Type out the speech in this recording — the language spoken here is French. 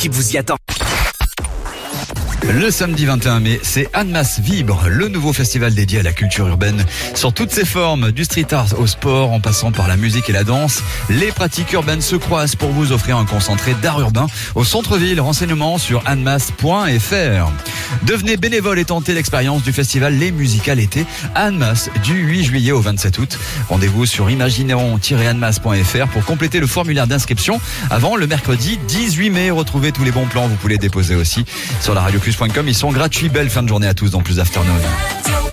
l'équipe vous y attend. Le samedi 21 mai, c'est Annemasse Vibre, le nouveau festival dédié à la culture urbaine. Sur toutes ses formes, du street art au sport, en passant par la musique et la danse, les pratiques urbaines se croisent pour vous offrir un concentré d'art urbain au centre-ville. Renseignements sur annemasse.fr. Devenez bénévole et tentez l'expérience du festival Les Musicales Été à Annemasse du 8 juillet au 27 août. Rendez-vous sur imagineron-annemasse.fr pour compléter le formulaire d'inscription avant le mercredi 18 mai. Retrouvez tous les bons plans, vous pouvez les déposer aussi sur la radioclus.com. Ils sont gratuits. Belle fin de journée à tous dans Plus Afternoon.